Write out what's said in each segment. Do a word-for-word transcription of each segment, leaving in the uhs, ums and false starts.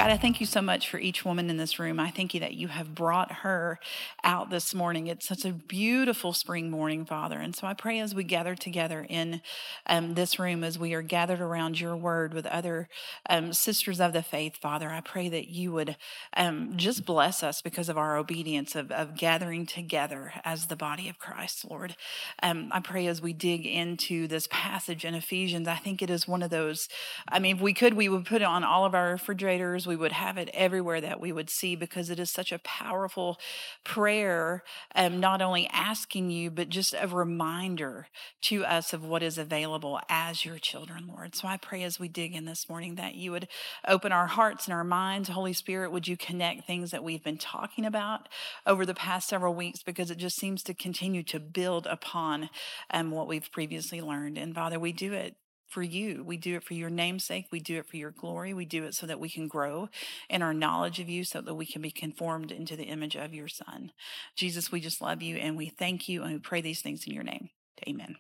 God, I thank you so much for each woman in this room. I thank you that you have brought her out this morning. It's such a beautiful spring morning, Father. And so I pray as we gather together in um, this room, as we are gathered around your word with other um, sisters of the faith, Father, I pray that you would um, just bless us because of our obedience of, of gathering together as the body of Christ, Lord. Um, I pray as we dig into this passage in Ephesians, I think it is one of those, I mean, if we could, we would put it on all of our refrigerators. We would have it everywhere that we would see, because it is such a powerful prayer, um, not only asking you, but just a reminder to us of what is available as your children, Lord. So I pray as we dig in this morning that you would open our hearts and our minds. Holy Spirit, would you connect things that we've been talking about over the past several weeks, because it just seems to continue to build upon um, what we've previously learned. And Father, we do it for you. We do it for your name's sake. We do it for your glory. We do it so that we can grow in our knowledge of you, so that we can be conformed into the image of your Son. Jesus, we just love you and we thank you, and we pray these things in your name. Amen.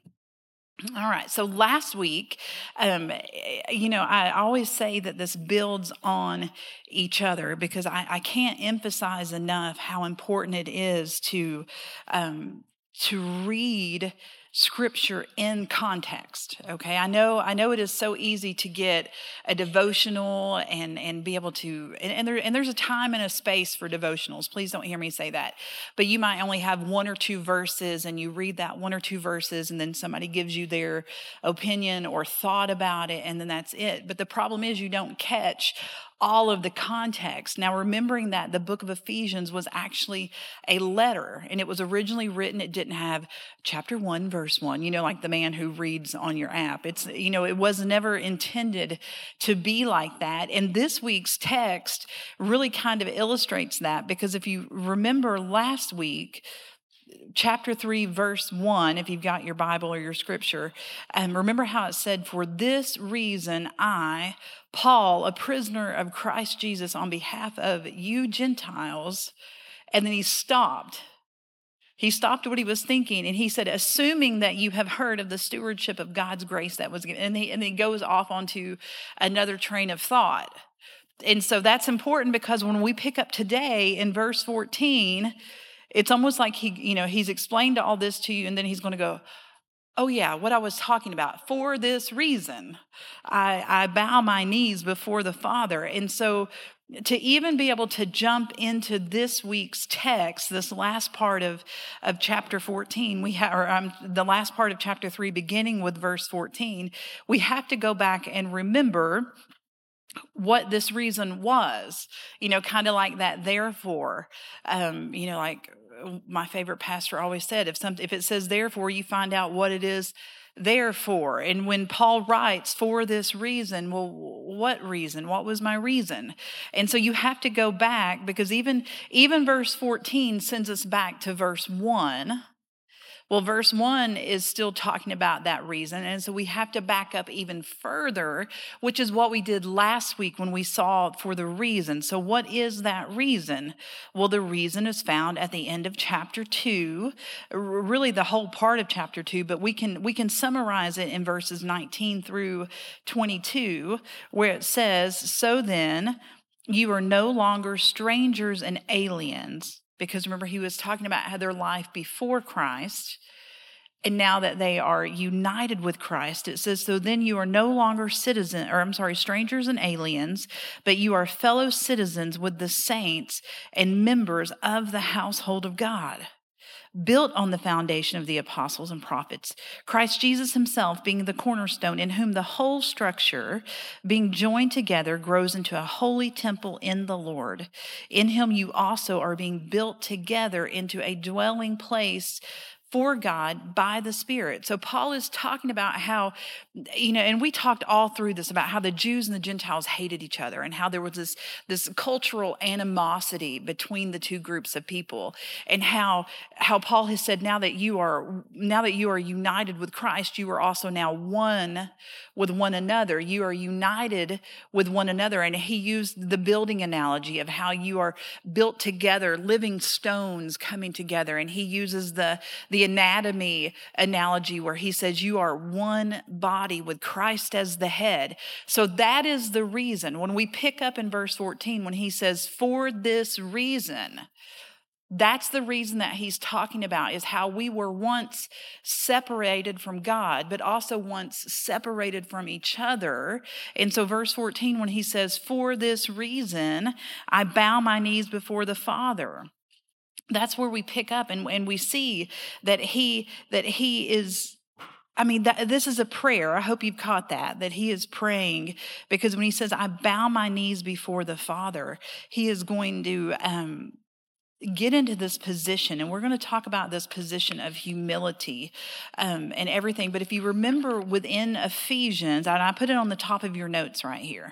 All right. So last week, um, you know, I always say that this builds on each other, because I, I can't emphasize enough how important it is to um, to read Scripture in context. Okay, I know, I know it is so easy to get a devotional and and be able to, and, and there and there's a time and a space for devotionals. Please don't hear me say that. But you might only have one or two verses, and you read that one or two verses, and then somebody gives you their opinion or thought about it, and then that's it. But the problem is you don't catch all of the context. Now, remembering that the book of Ephesians was actually a letter, and it was originally written, it didn't have chapter one, verse one, you know, like the man who reads on your app. It's, you know, it was never intended to be like that. And this week's text really kind of illustrates that, because if you remember last week, chapter three, verse one, if you've got your Bible or your scripture, and remember how it said, "For this reason, I, Paul, a prisoner of Christ Jesus, on behalf of you Gentiles," and then he stopped. He stopped what he was thinking, and he said, "Assuming that you have heard of the stewardship of God's grace that was given," and he, and he goes off onto another train of thought. And so that's important, because when we pick up today in verse fourteen, it's almost like he, you know, he's explained all this to you, and then he's going to go, "Oh yeah, what I was talking about. For this reason, I, I bow my knees before the Father." And so to even be able to jump into this week's text, this last part of, of chapter fourteen, we have, or um, the last part of chapter three, beginning with verse fourteen, we have to go back and remember what this reason was, you know, kind of like that therefore, um, you know, like my favorite pastor always said, if some, if it says therefore, you find out what it is therefore. And when Paul writes for this reason, well, what reason? What was my reason? And so you have to go back, because even, even verse fourteen sends us back to verse one. Well, verse one is still talking about that reason. And so we have to back up even further, which is what we did last week when we saw for the reason. So what is that reason? Well, the reason is found at the end of chapter two, really the whole part of chapter two, but we can, we can summarize it in verses nineteen through twenty-two, where it says, "So then you are no longer strangers and aliens." Because remember, he was talking about how their life before Christ, and now that they are united with Christ, it says, "So then you are no longer citizen, or I'm sorry, strangers and aliens, but you are fellow citizens with the saints and members of the household of God, built on the foundation of the apostles and prophets, Christ Jesus himself being the cornerstone, in whom the whole structure, being joined together, grows into a holy temple in the Lord. In him you also are being built together into a dwelling place for God by the Spirit." So Paul is talking about how, you know, and we talked all through this about how the Jews and the Gentiles hated each other, and how there was this, this cultural animosity between the two groups of people, and how, how Paul has said, now that you are, now that you are united with Christ, you are also now one with one another. You are united with one another. And he used the building analogy of how you are built together, living stones coming together. And he uses the, the the anatomy analogy where he says you are one body with Christ as the head. So that is the reason. When we pick up in verse fourteen, when he says, for this reason, that's the reason that he's talking about, is how we were once separated from God, but also once separated from each other. And so verse fourteen, when he says, for this reason, I bow my knees before the Father. That's where we pick up and, and we see that he, that he is, I mean, that, this is a prayer. I hope you've caught that, that he is praying, because when he says, I bow my knees before the Father, he is going to, um, get into this position, and we're going to talk about this position of humility um, and everything. But if you remember within Ephesians, and I put it on the top of your notes right here.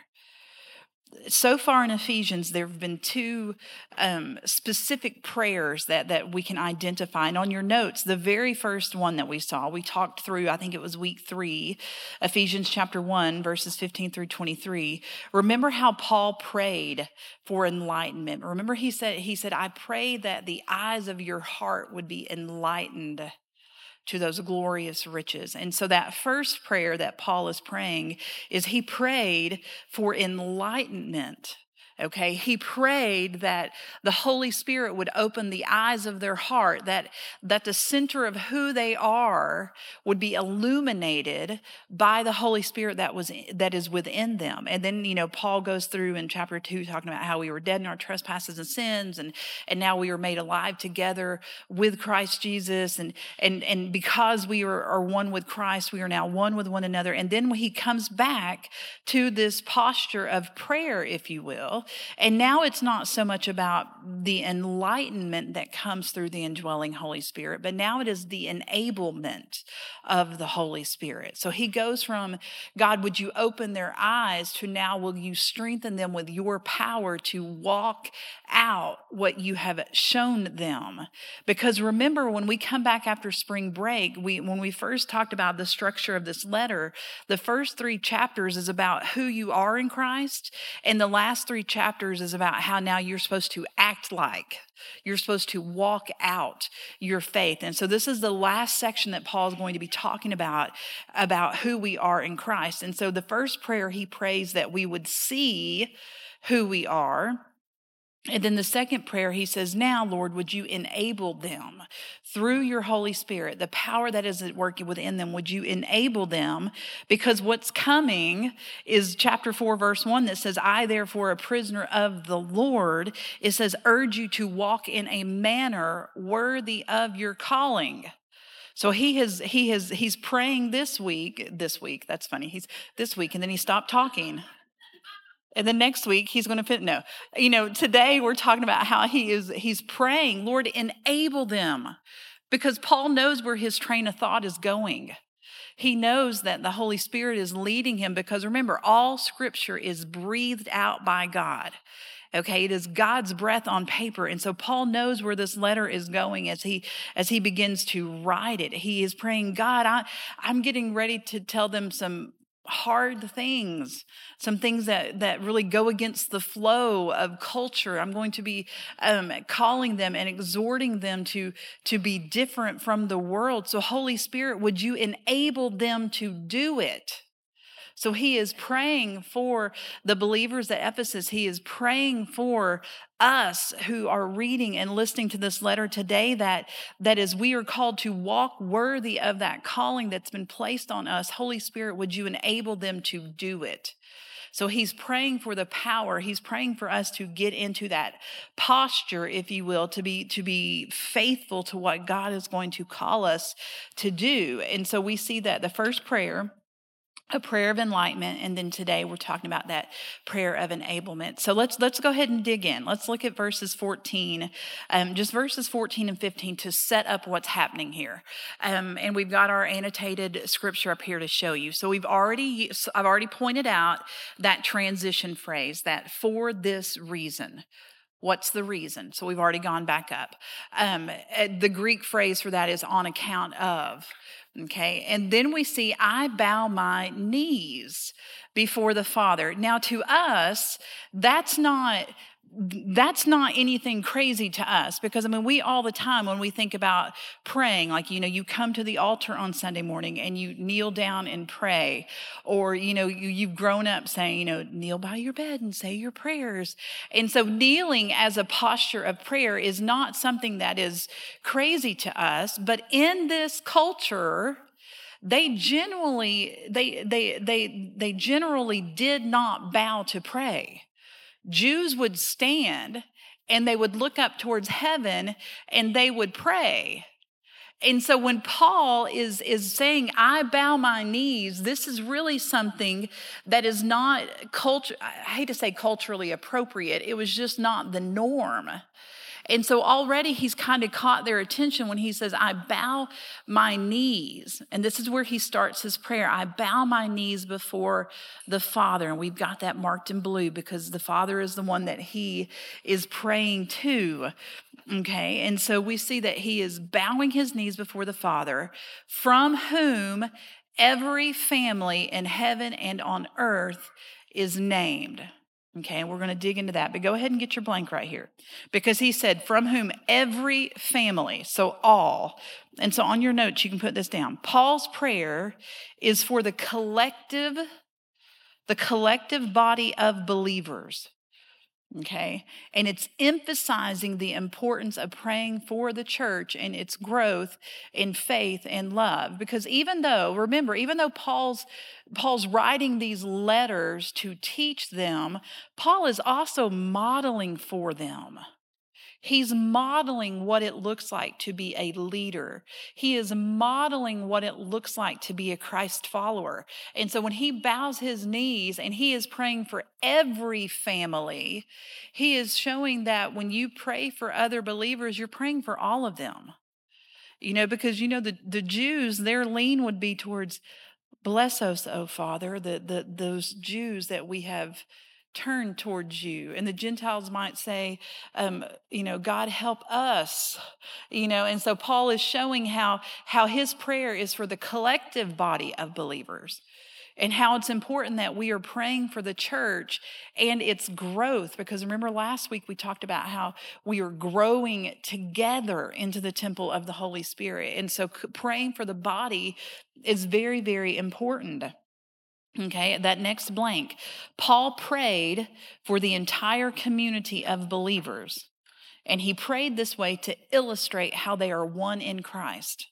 So far in Ephesians, there have been two um, specific prayers that, that we can identify. And on your notes, the very first one that we saw, we talked through, I think it was week three, Ephesians chapter one, verses fifteen through twenty-three. Remember how Paul prayed for enlightenment. Remember he said, he said, I pray that the eyes of your heart would be enlightened to those glorious riches. And so that first prayer that Paul is praying is he prayed for enlightenment. Okay, he prayed that the Holy Spirit would open the eyes of their heart, that, that the center of who they are would be illuminated by the Holy Spirit that was that is within them. And then, you know, Paul goes through in chapter two talking about how we were dead in our trespasses and sins, and, and now we are made alive together with Christ Jesus. And, and, and because we are, are one with Christ, we are now one with one another. And then when he comes back to this posture of prayer, if you will, and now it's not so much about the enlightenment that comes through the indwelling Holy Spirit, but now it is the enablement of the Holy Spirit. So he goes from, God, would you open their eyes, to now will you strengthen them with your power to walk out what you have shown them. Because remember, when we come back after spring break, we when we first talked about the structure of this letter, the first three chapters is about who you are in Christ, and the last three chapters chapters is about how now you're supposed to act like, you're supposed to walk out your faith. And so this is the last section that Paul is going to be talking about, about who we are in Christ. And so the first prayer he prays that we would see who we are. And then the second prayer, he says, now, Lord, would you enable them through your Holy Spirit, the power that is at work within them, would you enable them? Because what's coming is chapter four, verse one, that says, I, therefore, a prisoner of the Lord, it says, urge you to walk in a manner worthy of your calling. So he has, he has, he's praying this week, this week, that's funny, he's this week, and then he stopped talking. And then next week, he's going to fit. No, you know, today we're talking about how he is, he's praying, Lord, enable them, because Paul knows where his train of thought is going. He knows that the Holy Spirit is leading him, because remember, all scripture is breathed out by God. Okay, it is God's breath on paper. And so Paul knows where this letter is going as he as he begins to write it. He is praying, God, I, I'm getting ready to tell them some hard things, some things that, that really go against the flow of culture. I'm going to be um, calling them and exhorting them to, to be different from the world. So Holy Spirit, would you enable them to do it? So he is praying for the believers at Ephesus. He is praying for us who are reading and listening to this letter today, that, that as we are called to walk worthy of that calling that's been placed on us, Holy Spirit, would you enable them to do it? So he's praying for the power. He's praying for us to get into that posture, if you will, to be, to be faithful to what God is going to call us to do. And so we see that the first prayer, a prayer of enlightenment, and then today we're talking about that prayer of enablement. So let's let's go ahead and dig in. Let's look at verses fourteen, um, just verses fourteen and fifteen to set up what's happening here. Um, and we've got our annotated scripture up here to show you. So we've already, I've already pointed out that transition phrase, that for this reason. What's the reason? So we've already gone back up. Um, the Greek phrase for that is on account of. Okay, and then we see, I bow my knees before the Father. Now to us, that's not that's not anything crazy to us, because I mean, we all the time when we think about praying, like, you know, you come to the altar on Sunday morning and you kneel down and pray, or, you know, you, you've grown up saying, you know, kneel by your bed and say your prayers. And so kneeling as a posture of prayer is not something that is crazy to us, but in this culture, they generally, they, they, they, they generally did not bow to pray. Jews would stand and they would look up towards heaven and they would pray. And so when Paul is, is saying, I bow my knees, this is really something that is not culture. I hate to say culturally appropriate. It was just not the norm. And so already he's kind of caught their attention when he says, I bow my knees. And this is where he starts his prayer. I bow my knees before the Father. And we've got that marked in blue because the Father is the one that he is praying to. Okay, and so we see that he is bowing his knees before the Father, from whom every family in heaven and on earth is named. Okay, and we're going to dig into that. But go ahead and get your blank right here. Because he said, from whom every family, so all. And so on your notes, you can put this down. Paul's prayer is for the collective, the collective body of believers. Okay, and it's emphasizing the importance of praying for the church and its growth in faith and love. Because even though, remember, even though Paul's Paul's writing these letters to teach them, Paul is also modeling for them. He's modeling what it looks like to be a leader. He is modeling what it looks like to be a Christ follower. And so when he bows his knees and he is praying for every family, he is showing that when you pray for other believers, you're praying for all of them. You know, because, you know, the, the Jews, their lean would be towards, bless us, O Father, the, the, those Jews that we have turn towards you. And the Gentiles might say, um, you know, God help us, you know. And so Paul is showing how, how his prayer is for the collective body of believers and how it's important that we are praying for the church and its growth. Because remember last week we talked about how we are growing together into the temple of the Holy Spirit. And so praying for the body is very, very important. Okay, that next blank. Paul prayed for the entire community of believers, and he prayed this way to illustrate how they are one in Christ.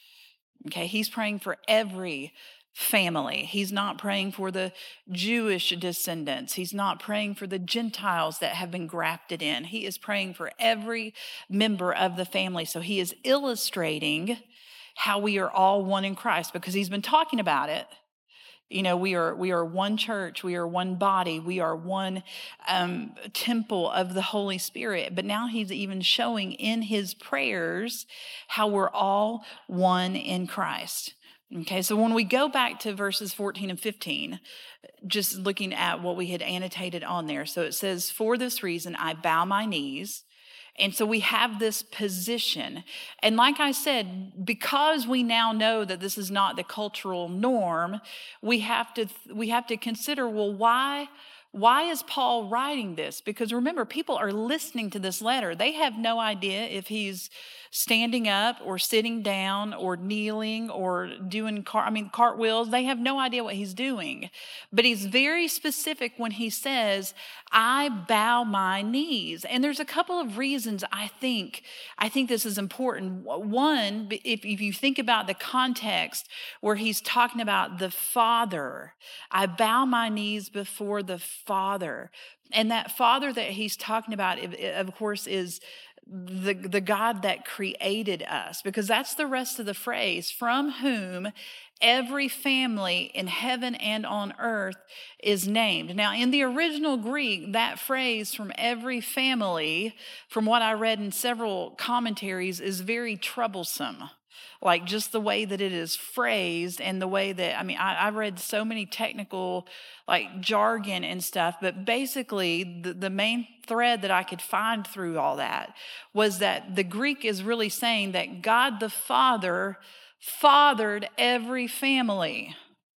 Okay, he's praying for every family. He's not praying for the Jewish descendants. He's not praying for the Gentiles that have been grafted in. He is praying for every member of the family. So he is illustrating how we are all one in Christ, because he's been talking about it. You know, we are we are one church, we are one body, we are one um, temple of the Holy Spirit. But now he's even showing in his prayers how we're all one in Christ. Okay, so when we go back to verses fourteen and fifteen, just looking at what we had annotated on there. So it says, for this reason, I bow my knees. And so we have this position. And like I said, because we now know that this is not the cultural norm, we have to we have to consider, well, why why is Paul writing this? Because remember, people are listening to this letter. They have no idea if he's standing up or sitting down or kneeling or doing car, I mean cartwheels. They have no idea what he's doing. But he's very specific when he says, I bow my knees. And there's a couple of reasons I think I think this is important. One, if, if you think about the context where he's talking about the Father, I bow my knees before the Father. And that Father that he's talking about, of course, is the, the God that created us, because that's the rest of the phrase, from whom every family in heaven and on earth is named. Now, in the original Greek, that phrase, from every family, from what I read in several commentaries, is very troublesome. Like just the way that it is phrased and the way that, I mean, I, I've read so many technical like jargon and stuff, but basically the, the main thread that I could find through all that was that the Greek is really saying that God the Father fathered every family.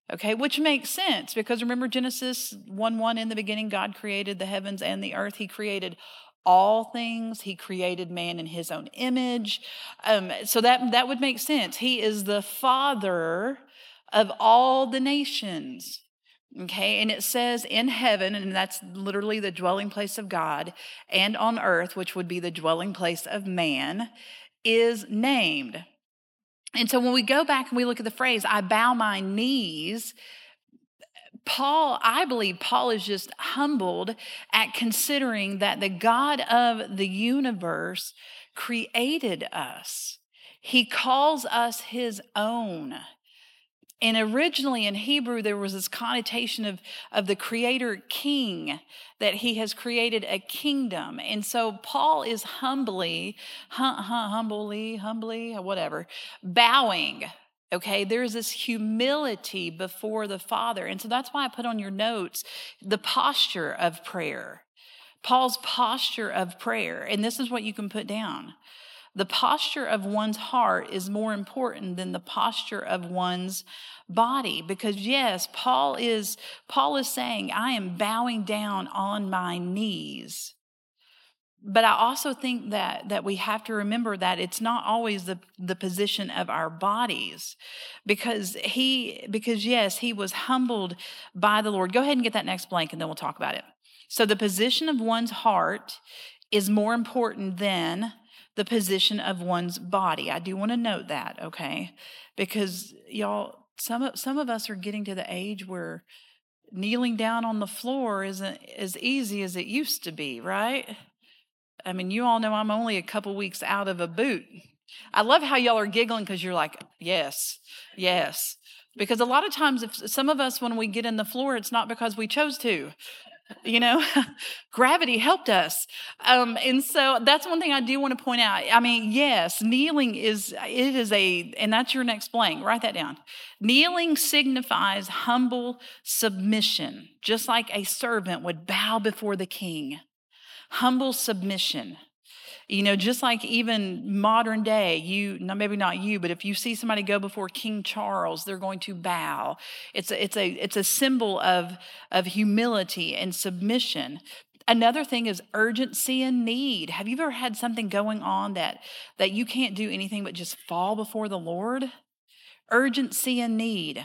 Okay, which makes sense because remember Genesis one one, in the beginning, God created the heavens and the earth. He created all things. He created man in his own image. Um, so that, that would make sense. He is the father of all the nations. Okay, and it says in heaven, and that's literally the dwelling place of God, and on earth, which would be the dwelling place of man, is named. And so when we go back and we look at the phrase, I bow my knees, Paul, I believe Paul is just humbled at considering that the God of the universe created us. He calls us his own. And originally in Hebrew, there was this connotation of, of the creator king, that he has created a kingdom. And so Paul is humbly, hum, hum, humbly, humbly, whatever, bowing. Okay, there's this humility before the Father. And so that's why I put on your notes the posture of prayer. Paul's posture of prayer. And this is what you can put down. The posture of one's heart is more important than the posture of one's body. Because yes, Paul is, Paul is saying, I am bowing down on my knees. But I also think that, that we have to remember that it's not always the, the position of our bodies. Because he, because yes, he was humbled by the Lord. Go ahead and get that next blank and then we'll talk about it. So the position of one's heart is more important than the position of one's body. I do want to note that, okay? Because y'all, some of, some of us are getting to the age where kneeling down on the floor isn't as easy as it used to be, right? I mean, you all know I'm only a couple weeks out of a boot. I love how y'all are giggling because you're like, yes, yes. Because a lot of times, if some of us, when we get in the floor, it's not because we chose to. You know, gravity helped us. Um, and so that's one thing I do want to point out. I mean, yes, kneeling is, it is a, and that's your next blank. Write that down. Kneeling signifies humble submission, just like a servant would bow before the king. Humble submission. You know, just like even modern day, you, maybe not you, but if you see somebody go before King Charles, they're going to bow. It's a, it's a, it's a symbol of, of humility and submission. Another thing is urgency and need. Have you ever had something going on that, that you can't do anything but just fall before the Lord? Urgency and need.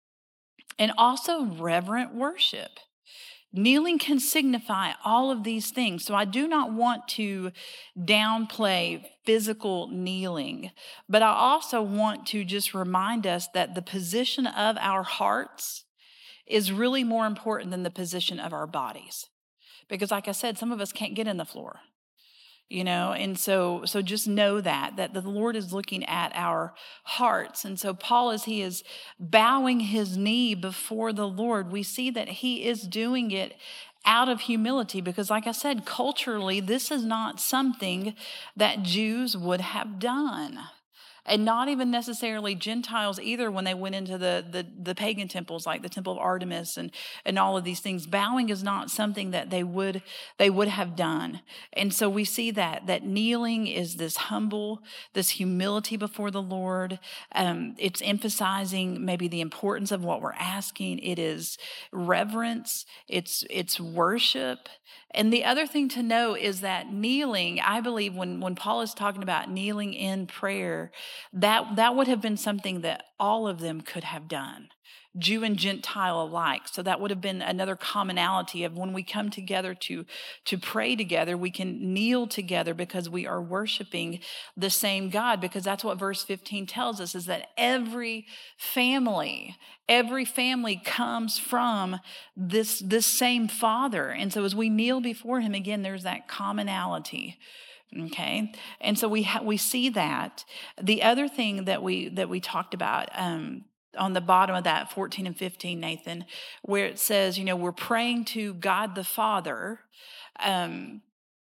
And also reverent worship. Kneeling can signify all of these things. So I do not want to downplay physical kneeling, but I also want to just remind us that the position of our hearts is really more important than the position of our bodies. Because like I said, some of us can't get in the floor. You know, and so so just know that, that the Lord is looking at our hearts. And so Paul, as he is bowing his knee before the Lord, we see that he is doing it out of humility. Because like I said, culturally, this is not something that Jews would have done. And not even necessarily Gentiles either when they went into the, the, the pagan temples like the Temple of Artemis and, and all of these things. Bowing is not something that they would they would have done. And so we see that that kneeling is this humble, this humility before the Lord. Um, it's emphasizing maybe the importance of what we're asking. It is reverence. It's it's worship. And the other thing to know is that kneeling, I believe when, when Paul is talking about kneeling in prayer, that, that would have been something that all of them could have done, Jew and Gentile alike. So that would have been another commonality of when we come together to, to pray together, we can kneel together because we are worshiping the same God, because that's what verse fifteen tells us, is that every family, every family comes from this, this same Father. And so as we kneel before him, again, there's that commonality. Okay, and so we ha- we see that. The other thing that we that we talked about um, on the bottom of that fourteen and fifteen, Nathan, where it says, you know, we're praying to God the Father. Um,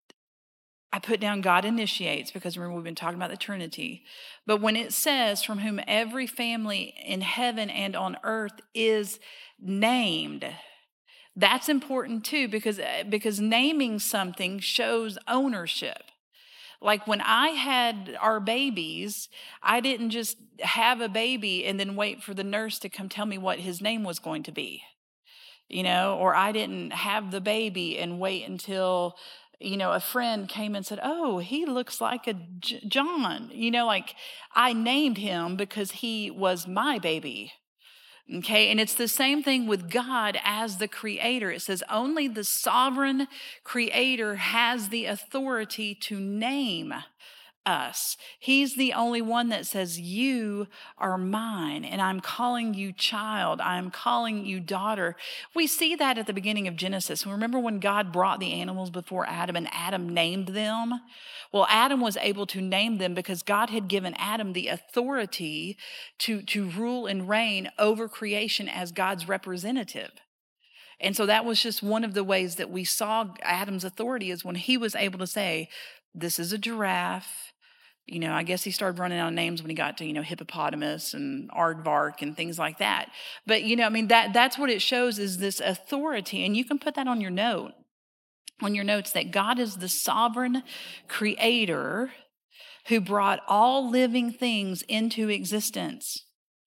I put down God initiates because remember we've been talking about the Trinity. But when it says from whom every family in heaven and on earth is named, that's important too, because because naming something shows ownership. Like when I had our babies, I didn't just have a baby and then wait for the nurse to come tell me what his name was going to be, you know, or I didn't have the baby and wait until, you know, a friend came and said, oh, he looks like a J- John, you know, like I named him because he was my baby. Okay, and it's the same thing with God as the creator. It says only the sovereign creator has the authority to name us. He's the only one that says, you are mine, and I'm calling you child. I'm calling you daughter. We see that at the beginning of Genesis. Remember when God brought the animals before Adam and Adam named them? Well, Adam was able to name them because God had given Adam the authority to, to rule and reign over creation as God's representative. And so that was just one of the ways that we saw Adam's authority, is when he was able to say, this is a giraffe. You know, I guess he started running out of names when he got to, you know, hippopotamus and aardvark and things like that. But, you know, I mean, that that's what it shows, is this authority. And you can put that on your note, on your notes, that God is the sovereign creator who brought all living things into existence.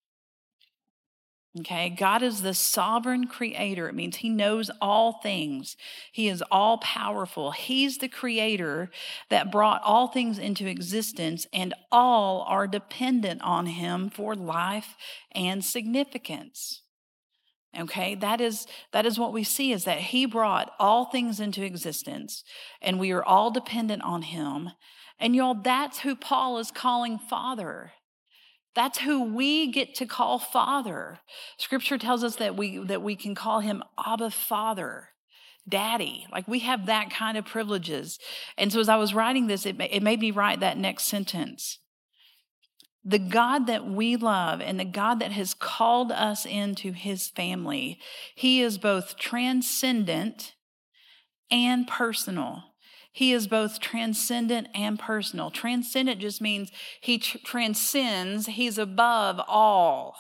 Okay, God is the sovereign creator. It means he knows all things. He is all powerful. He's the creator that brought all things into existence, and all are dependent on him for life and significance. Okay, that is that is what we see, is that he brought all things into existence, and we are all dependent on him. And y'all, that's who Paul is calling Father. That's who we get to call Father. Scripture tells us that we that we can call him Abba, Father, Daddy. Like we have that kind of privileges. And so as I was writing this, it, it made me write that next sentence. The God that we love and the God that has called us into his family, he is both transcendent and personal. He is both transcendent and personal. Transcendent just means he tr- transcends, he's above all.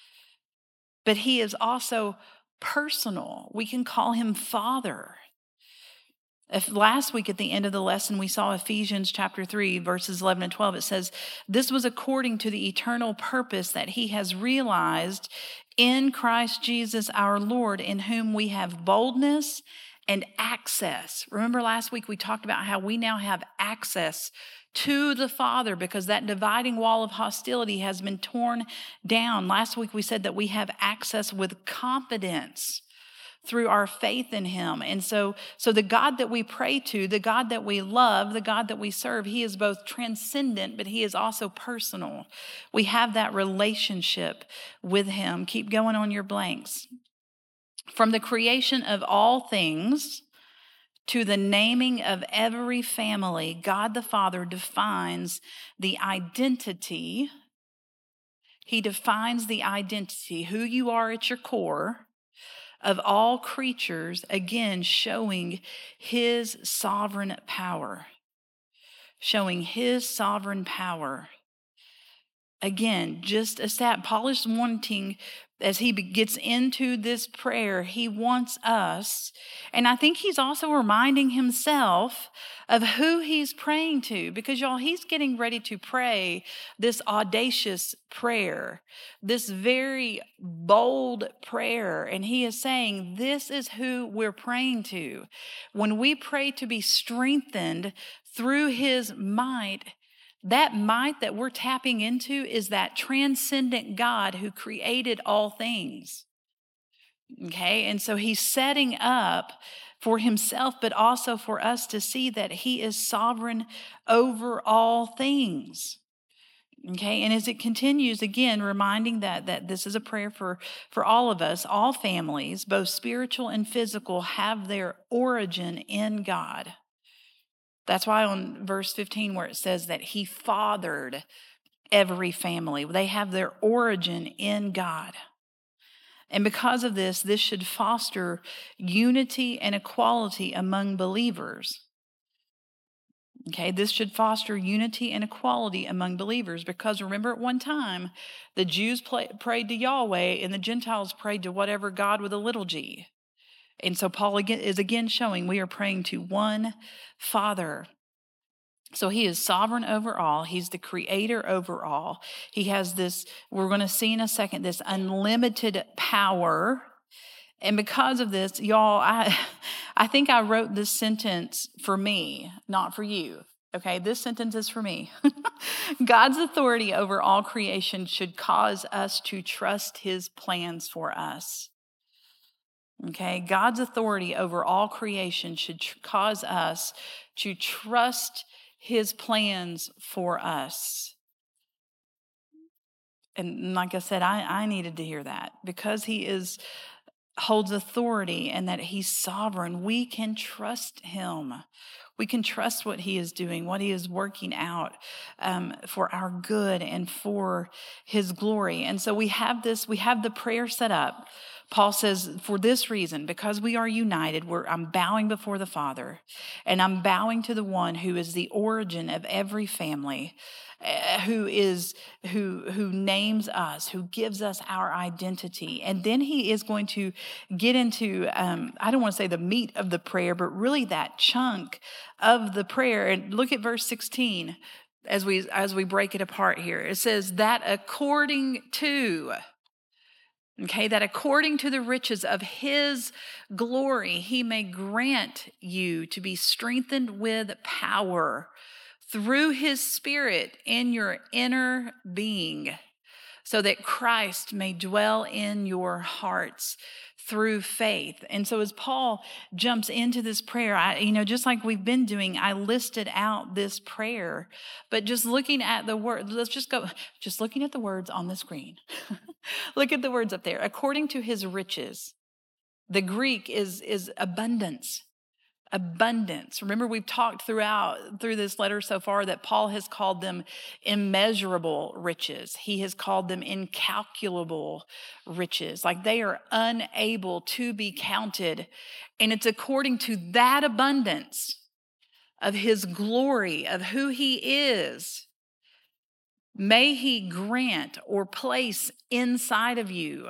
But he is also personal. We can call him Father. If last week at the end of the lesson, we saw Ephesians chapter three, verses eleven and twelve. It says, this was according to the eternal purpose that he has realized in Christ Jesus our Lord, in whom we have boldness and access. Remember last week we talked about how we now have access to the Father because that dividing wall of hostility has been torn down. Last week we said that we have access with confidence through our faith in him. And so, so the God that we pray to, the God that we love, the God that we serve, he is both transcendent, but he is also personal. We have that relationship with him. Keep going on your blanks. From the creation of all things to the naming of every family, God the Father defines the identity. He defines the identity, who you are at your core, of all creatures, again, showing his sovereign power. Showing his sovereign power. Again, just as that, Paul is wanting, as he gets into this prayer, he wants us, and I think he's also reminding himself of who he's praying to, because y'all, he's getting ready to pray this audacious prayer, this very bold prayer, and he is saying, this is who we're praying to. When we pray to be strengthened through his might, that might that we're tapping into is that transcendent God who created all things. Okay, and so he's setting up for himself, but also for us to see that he is sovereign over all things. Okay, and as it continues, again, reminding that, that this is a prayer for, for all of us, all families, both spiritual and physical, have their origin in God. That's why on verse fifteen, where it says that he fathered every family, they have their origin in God. And because of this, this should foster unity and equality among believers. Okay, this should foster unity and equality among believers, because remember, at one time, the Jews play, prayed to Yahweh and the Gentiles prayed to whatever God with a little g. And so Paul is again showing we are praying to one Father. So he is sovereign over all. He's the creator over all. He has this, we're going to see in a second, this unlimited power. And because of this, y'all, I, I think I wrote this sentence for me, not for you. Okay, this sentence is for me. God's authority over all creation should cause us to trust his plans for us. Okay, God's authority over all creation should tr- cause us to trust his plans for us. And like I said, I, I needed to hear that because he is holds authority and that he's sovereign. We can trust him. We can trust what he is doing, what he is working out um, for our good and for his glory. And so we have this, we have the prayer set up. Paul says, for this reason, because we are united, we're, I'm bowing before the Father, and I'm bowing to the one who is the origin of every family, uh, who is who who names us, who gives us our identity. And then he is going to get into, um, I don't want to say the meat of the prayer, but really that chunk of the prayer. And look at verse sixteen as we as we break it apart here. It says that according to, okay, that according to the riches of his glory, he may grant you to be strengthened with power through his Spirit in your inner being, so that Christ may dwell in your hearts through faith. And so as Paul jumps into this prayer, I, you know, just like we've been doing, I listed out this prayer, but just looking at the word, let's just go, just looking at the words on the screen. Look at the words up there. According to his riches, the Greek is, is abundance. Abundance. Remember, we've talked throughout through this letter so far that Paul has called them immeasurable riches. He has called them incalculable riches. Like they are unable to be counted. And it's according to that abundance of his glory, of who he is. May he grant or place inside of you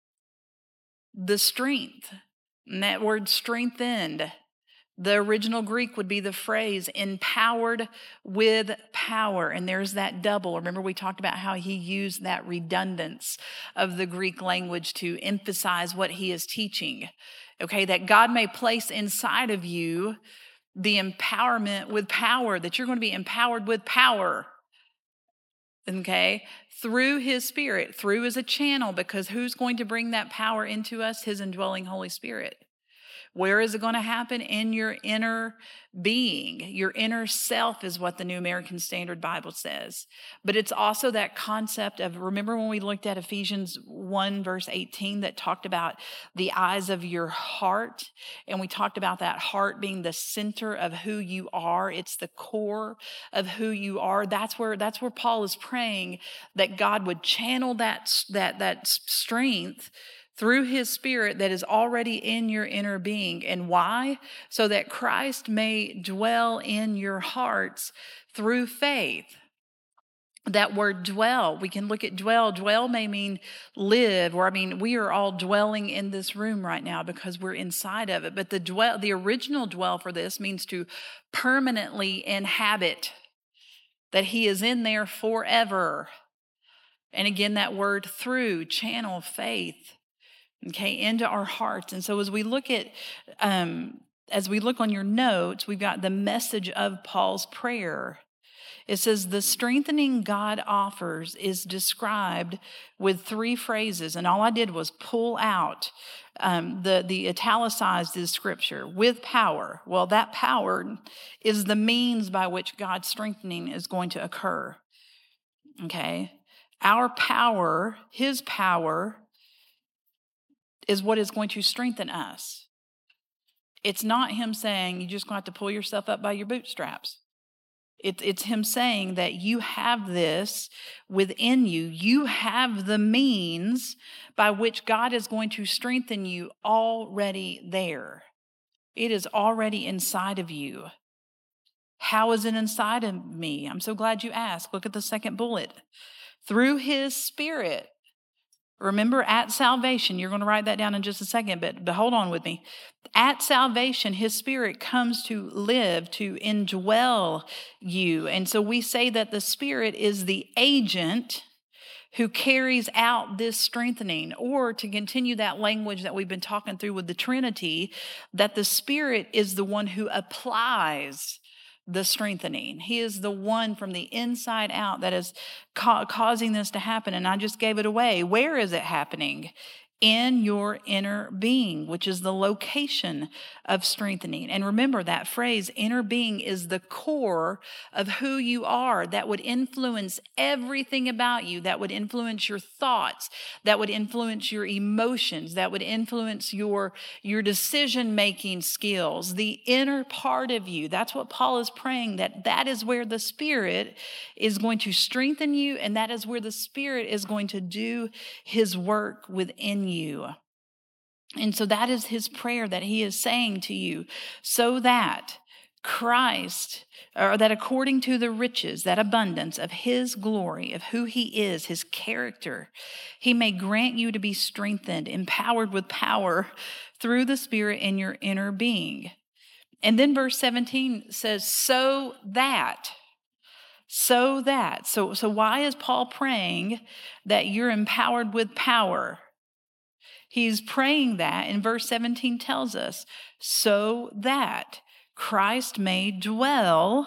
the strength. And that word strengthened, the original Greek would be the phrase empowered with power. And there's that double. Remember, we talked about how he used that redundance of the Greek language to emphasize what he is teaching. Okay, that God may place inside of you the empowerment with power, that you're going to be empowered with power. Okay, through his Spirit. Through is a channel, because who's going to bring that power into us? His indwelling Holy Spirit. Where is it going to happen? In your inner being. Your inner self is what the New American Standard Bible says. But it's also that concept of, remember when we looked at Ephesians one verse eighteen that talked about the eyes of your heart? And we talked about that heart being the center of who you are. It's the core of who you are. That's where, that's where Paul is praying that God would channel that, that, that strength through his Spirit that is already in your inner being. And why? So that Christ may dwell in your hearts through faith. That word dwell, we can look at dwell. Dwell may mean live, or I mean, we are all dwelling in this room right now because we're inside of it. But the dwell, the original dwell for this means to permanently inhabit, that he is in there forever. And again, that word through, channel, faith. Okay, into our hearts. And so as we look at, um, as we look on your notes, we've got the message of Paul's prayer. It says the strengthening God offers is described with three phrases. And all I did was pull out um, the, the italicized is scripture, with power. Well, that power is the means by which God's strengthening is going to occur. Okay, our power, his power, is what is going to strengthen us. It's not him saying you just going to have to pull yourself up by your bootstraps. It, it's him saying that you have this within you. You have the means by which God is going to strengthen you already there. It is already inside of you. How is it inside of me? I'm so glad you asked. Look at the second bullet. Through his Spirit. Remember, at salvation, you're going to write that down in just a second, but, but hold on with me. At salvation, his Spirit comes to live, to indwell you. And so we say that the Spirit is the agent who carries out this strengthening, or to continue that language that we've been talking through with the Trinity, that the Spirit is the one who applies the strengthening. He is the one from the inside out that is ca- causing this to happen. And I just gave it away. Where is it happening? In your inner being, which is the location of strengthening. And remember, that phrase, inner being, is the core of who you are. That would influence everything about you. That would influence your thoughts. That would influence your emotions. That would influence your, your decision-making skills. The inner part of you. That's what Paul is praying, that that is where the Spirit is going to strengthen you, and that is where the Spirit is going to do his work within you. you. And so that is his prayer that he is saying to you, so that Christ, or that according to the riches, that abundance of his glory, of who he is, his character, he may grant you to be strengthened, empowered with power through the Spirit in your inner being. And then verse seventeen says, so that, so that. So, so why is Paul praying that you're empowered with power? He's praying that, and verse seventeen tells us, so that Christ may dwell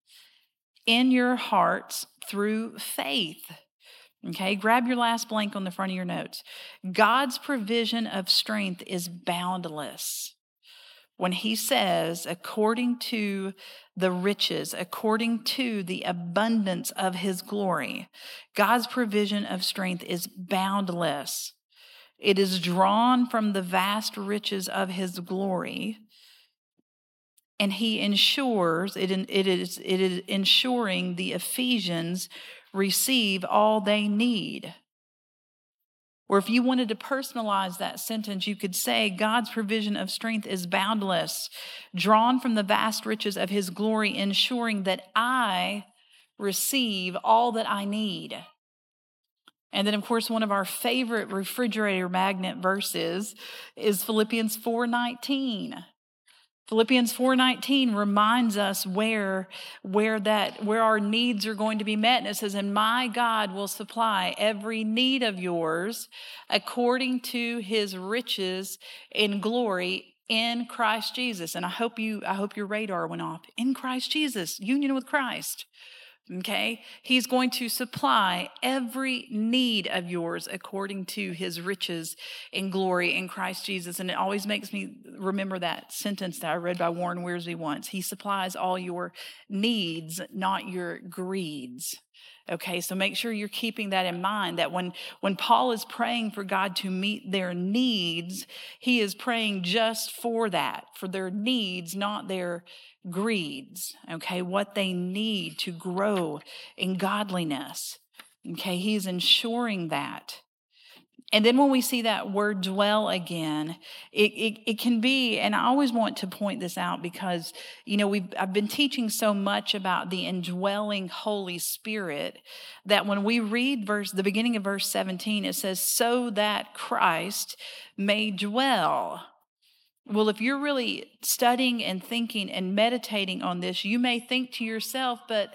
in your hearts through faith. Okay, grab your last blank on the front of your notes. God's provision of strength is boundless. When he says, according to the riches, according to the abundance of his glory, God's provision of strength is boundless. It is drawn from the vast riches of his glory, and he ensures, it, it, is, it is ensuring the Ephesians receive all they need. Or if you wanted to personalize that sentence, you could say, God's provision of strength is boundless, drawn from the vast riches of his glory, ensuring that I receive all that I need. And then, of course, one of our favorite refrigerator magnet verses is Philippians four nineteen. Philippians four nineteen reminds us where, where, that, where our needs are going to be met. And it says, and my God will supply every need of yours according to his riches in glory in Christ Jesus. And I hope you, I hope your radar went off. In Christ Jesus, union with Christ. Okay, he's going to supply every need of yours according to his riches in glory in Christ Jesus. And it always makes me remember that sentence that I read by Warren Wiersbe once. He supplies all your needs, not your greeds. Okay, so make sure you're keeping that in mind, that when, when Paul is praying for God to meet their needs, he is praying just for that, for their needs, not their greeds, okay, what they need to grow in godliness. Okay, he's ensuring that. And then when we see that word dwell again, it, it, it can be, and I always want to point this out because, you know, we've I've been teaching so much about the indwelling Holy Spirit that when we read verse the beginning of verse seventeen, it says, so that Christ may dwell. Well, if you're really studying and thinking and meditating on this, you may think to yourself, but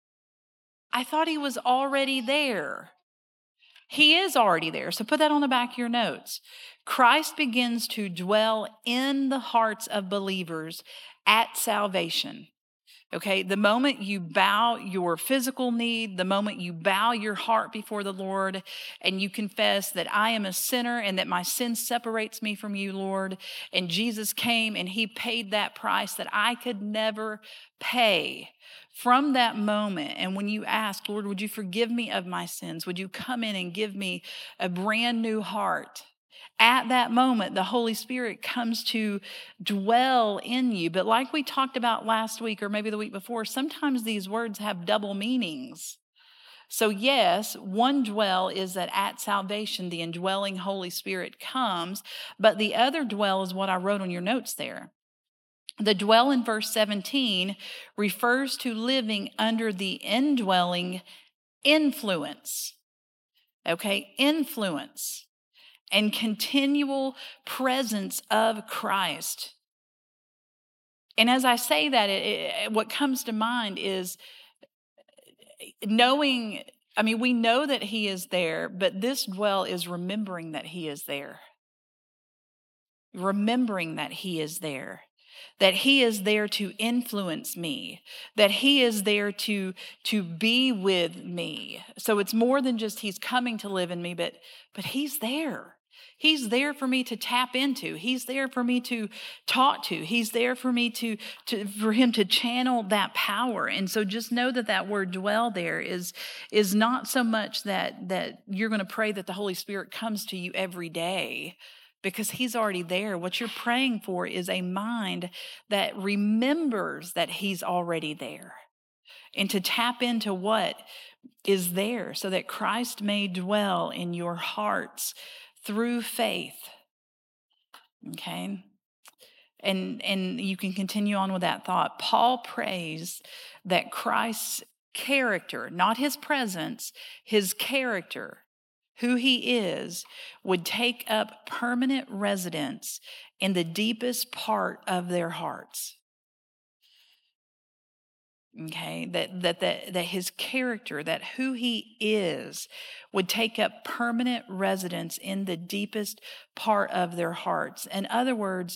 I thought he was already there. He is already there. So put that on the back of your notes. Christ begins to dwell in the hearts of believers at salvation. Okay, the moment you bow your physical need, the moment you bow your heart before the Lord and you confess that I am a sinner and that my sin separates me from you, Lord, and Jesus came and he paid that price that I could never pay. From that moment, and when you ask, Lord, would you forgive me of my sins? Would you come in and give me a brand new heart? At that moment, the Holy Spirit comes to dwell in you. But like we talked about last week or maybe the week before, sometimes these words have double meanings. So yes, one dwell is that at salvation, the indwelling Holy Spirit comes, but the other dwell is what I wrote on your notes there. The dwell in verse seventeen refers to living under the indwelling influence. Okay, influence. and continual presence of Christ. And as I say that, it, it, what comes to mind is knowing, I mean, we know that he is there, but this dwell is remembering that he is there. Remembering that he is there. That he is there to influence me, that he is there to, to be with me. So it's more than just he's coming to live in me, but, but he's there. He's there for me to tap into. He's there for me to talk to. He's there for me to, to for him to channel that power. And so just know that that word dwell there is, is not so much that, that you're going to pray that the Holy Spirit comes to you every day, because he's already there. What you're praying for is a mind that remembers that he's already there, and to tap into what is there so that Christ may dwell in your hearts through faith. Okay? And, and you can continue on with that thought. Paul prays that Christ's character, not his presence, his character, who he is, would take up permanent residence in the deepest part of their hearts. Okay, that, that, that, that his character, that who he is, would take up permanent residence in the deepest part of their hearts. In other words,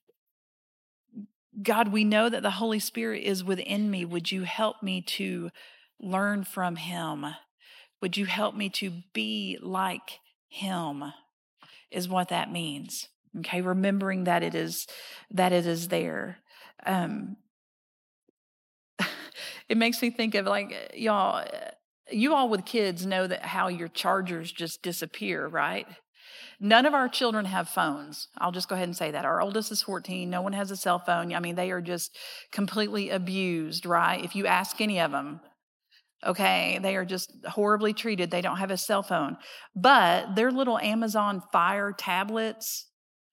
God, we know that the Holy Spirit is within me. Would you help me to learn from him? Would you help me to be like him, is what that means. Okay, remembering that it is, that it is there. Um, it makes me think of, like, y'all, you all with kids know that how your chargers just disappear, right? None of our children have phones. I'll just go ahead and say that. Our oldest is fourteen. No one has a cell phone. I mean, they are just completely abused, right? If you ask any of them, okay, they are just horribly treated. They don't have a cell phone. But their little Amazon Fire tablets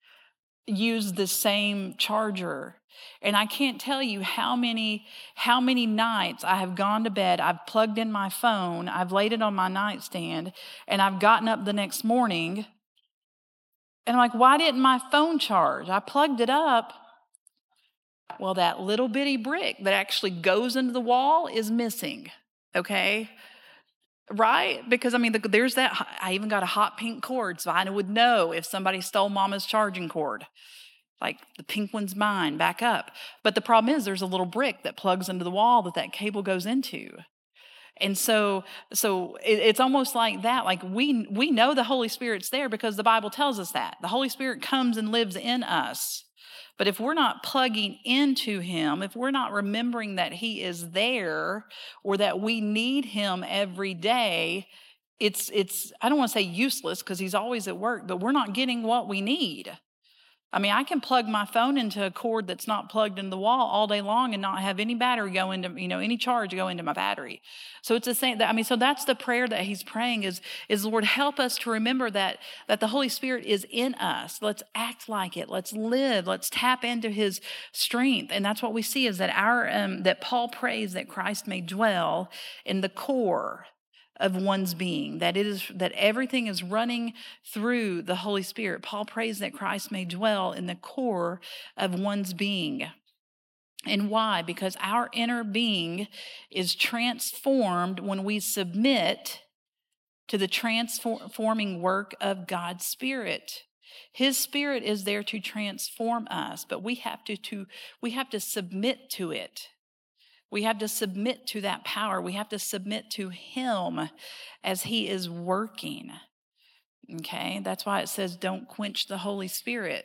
use the same charger. And I can't tell you how many, how many nights I have gone to bed, I've plugged in my phone, I've laid it on my nightstand, and I've gotten up the next morning, and I'm like, why didn't my phone charge? I plugged it up. Well, that little bitty brick that actually goes into the wall is missing. Okay, right? Because, I mean, the, there's that. I even got a hot pink cord, so I would know if somebody stole Mama's charging cord. Like, the pink one's mine, back up. But the problem is there's a little brick that plugs into the wall that that cable goes into. And so, so it, it's almost like that. Like, we we know the Holy Spirit's there because the Bible tells us that. The Holy Spirit comes and lives in us. But if we're not plugging into him, if we're not remembering that he is there, or that we need him every day, it's, it's I don't want to say useless, because he's always at work, but we're not getting what we need. I mean, I can plug my phone into a cord that's not plugged in the wall all day long and not have any battery go into, you know, any charge go into my battery. So it's the same. I mean, so that's the prayer that he's praying is, is Lord, help us to remember that, that the Holy Spirit is in us. Let's act like it. Let's live. Let's tap into his strength. And that's what we see is that our, um, that Paul prays that Christ may dwell in the core of one's being, that it is, that everything is running through the Holy Spirit. Paul prays that Christ may dwell in the core of one's being. And why? Because our inner being is transformed when we submit to the transforming work of God's Spirit. His Spirit is there to transform us, but we have to, to we have to submit to it. We have to submit to that power. We have to submit to him as he is working. Okay? That's why it says don't quench the Holy Spirit.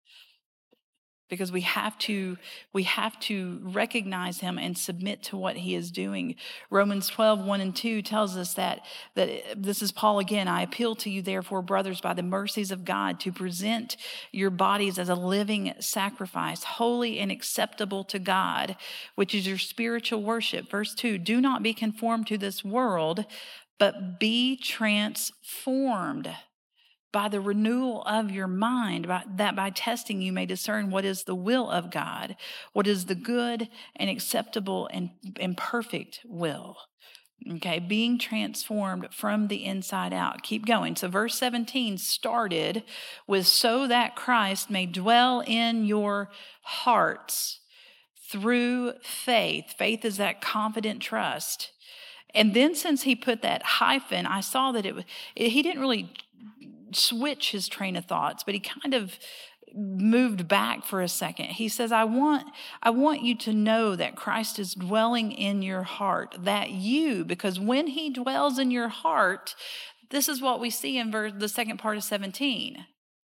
Because we have to, we have to recognize him and submit to what he is doing. Romans twelve, one and two tells us that, that this is Paul again. I appeal to you, therefore, brothers, by the mercies of God, to present your bodies as a living sacrifice, holy and acceptable to God, which is your spiritual worship. Verse two, do not be conformed to this world, but be transformed by the renewal of your mind, by, that by testing you may discern what is the will of God, what is the good and acceptable and, and perfect will. Okay, being transformed from the inside out. Keep going. So verse seventeen started with, so that Christ may dwell in your hearts through faith. Faith is that confident trust. And then since he put that hyphen, I saw that it was, he didn't really switch his train of thoughts, but he kind of moved back for a second. He says, I want, I want you to know that Christ is dwelling in your heart, that you, because when he dwells in your heart, this is what we see in verse, the second part of seventeen.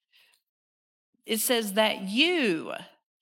It says that you,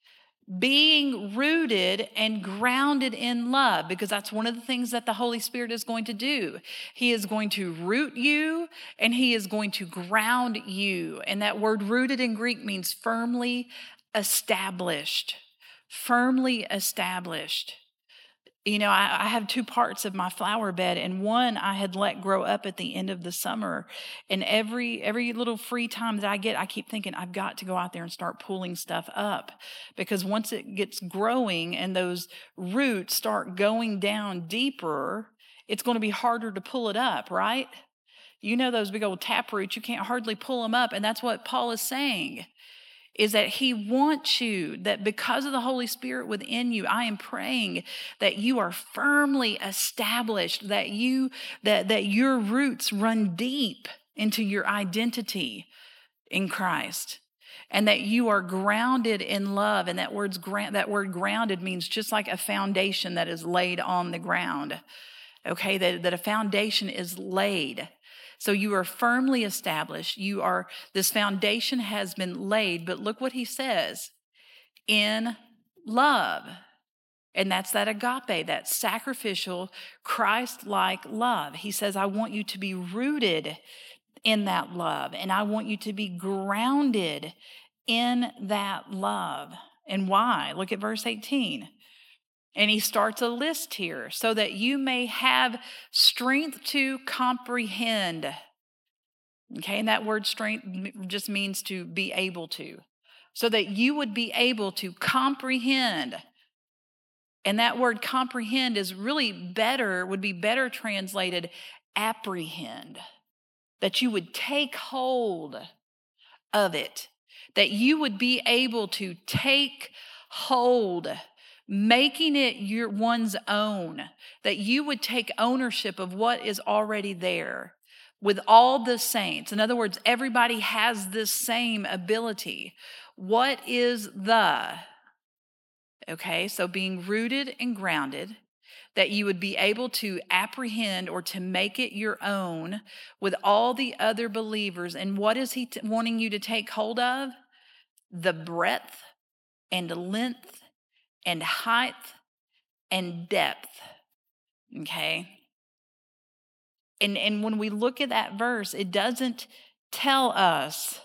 being rooted and grounded in love, because that's one of the things that the Holy Spirit is going to do. He is going to root you and he is going to ground you. And that word rooted in Greek means firmly established, firmly established. You know, I, I have two parts of my flower bed, and one I had let grow up at the end of the summer. And every every little free time that I get, I keep thinking, I've got to go out there and start pulling stuff up. Because once it gets growing and those roots start going down deeper, it's going to be harder to pull it up, right? You know those big old tap roots, you can't hardly pull them up. And that's what Paul is saying, is that he wants you, that because of the Holy Spirit within you, I am praying that you are firmly established, that you that, that your roots run deep into your identity in Christ, and that you are grounded in love. And that word's that word grounded means just like a foundation that is laid on the ground. Okay, that, that a foundation is laid. So you are firmly established. You are, this foundation has been laid, but look what he says, in love. And that's that agape, that sacrificial, Christ-like love. He says, I want you to be rooted in that love, and I want you to be grounded in that love. And why? Look at verse eighteen. And he starts a list here, so that you may have strength to comprehend. Okay, and that word strength just means to be able to. So that you would be able to comprehend. And that word comprehend is really better, would be better translated apprehend. That you would take hold of it. That you would be able to take hold, making it your one's own, that you would take ownership of what is already there with all the saints. In other words, everybody has this same ability. What is the, okay, so being rooted and grounded, that you would be able to apprehend or to make it your own with all the other believers. And what is he t- wanting you to take hold of? The breadth and length and height and depth, okay? And, and when we look at that verse, it doesn't tell us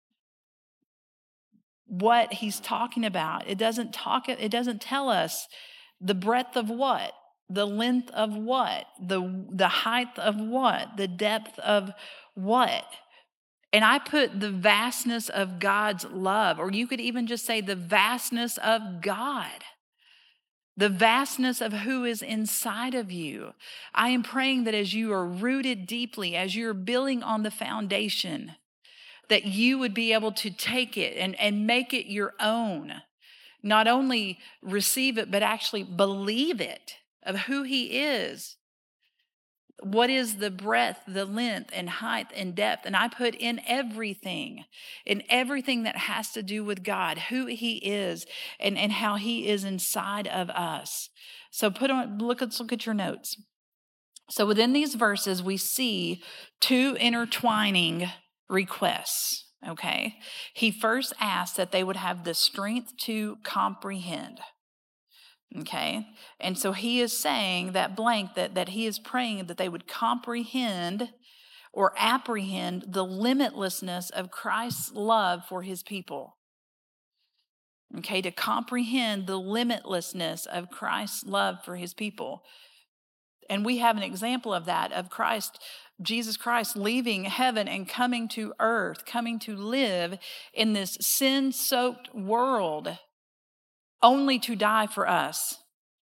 what he's talking about. It doesn't talk, it doesn't tell us the breadth of what, the length of what, the, the height of what, the depth of what. And I put the vastness of God's love, or you could even just say the vastness of God. The vastness of who is inside of you. I am praying that as you are rooted deeply, as you're building on the foundation, that you would be able to take it and, and make it your own. Not only receive it, but actually believe it, of who he is. What is the breadth, the length, and height, and depth? And I put in everything, in everything that has to do with God, who he is, and, and how he is inside of us. So put on, look, let's look at your notes. So within these verses, we see two intertwining requests, okay? He first asked that they would have the strength to comprehend. Okay, and so he is saying that blank, that, that he is praying that they would comprehend or apprehend the limitlessness of Christ's love for his people. Okay, to comprehend the limitlessness of Christ's love for his people. And we have an example of that, of Christ, Jesus Christ leaving heaven and coming to earth, coming to live in this sin-soaked world, only to die for us.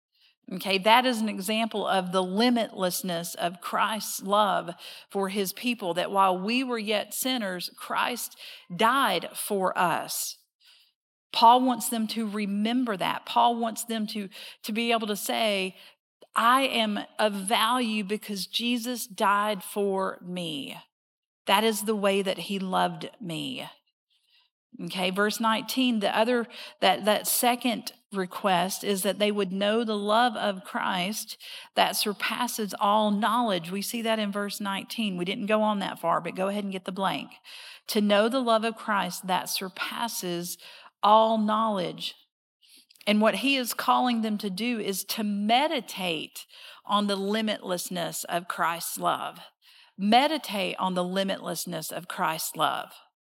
Okay, that is an example of the limitlessness of Christ's love for his people, that while we were yet sinners, Christ died for us. Paul wants them to remember that. Paul wants them to, to be able to say, I am of value because Jesus died for me. That is the way that he loved me. Okay, verse nineteen, the other, that, that second request is that they would know the love of Christ that surpasses all knowledge. We see that in verse nineteen. We didn't go on that far, but go ahead and get the blank. To know the love of Christ that surpasses all knowledge. And what he is calling them to do is to meditate on the limitlessness of Christ's love. Meditate on the limitlessness of Christ's love.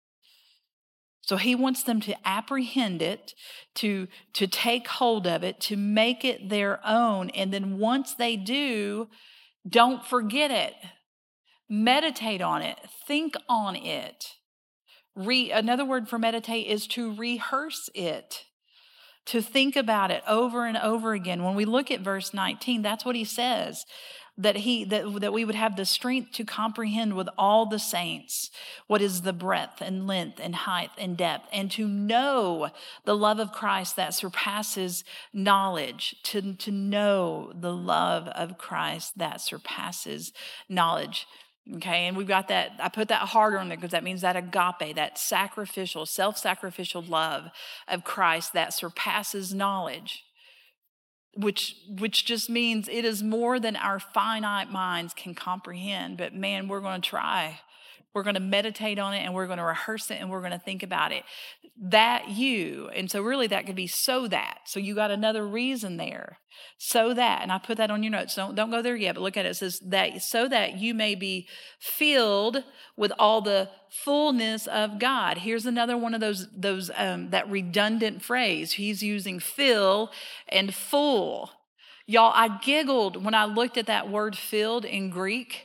So he wants them to apprehend it, to, to take hold of it, to make it their own. And then once they do, don't forget it. Meditate on it. Think on it. Re, another word for meditate is to rehearse it, to think about it over and over again. When we look at verse nineteen, that's what he says, that he that, that we would have the strength to comprehend with all the saints what is the breadth and length and height and depth, and to know the love of Christ that surpasses knowledge, to, to know the love of Christ that surpasses knowledge. Okay, and we've got that, I put that harder on there because that means that agape, that sacrificial, self-sacrificial love of Christ that surpasses knowledge, which which just means it is more than our finite minds can comprehend. But man, we're going to try. We're going to meditate on it, and we're going to rehearse it, and we're going to think about it. That you, and so really that could be so that. So you got another reason there. So that, and I put that on your notes. Don't, don't go there yet, but look at it. It says that so that you may be filled with all the fullness of God. Here's another one of those, those um, that redundant phrase. He's using fill and full. Y'all, I giggled when I looked at that word filled in Greek.